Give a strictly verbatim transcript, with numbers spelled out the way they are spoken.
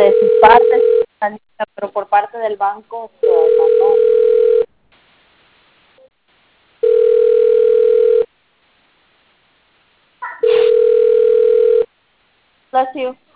de su parte, pero por parte del banco, pues, no. Bless you.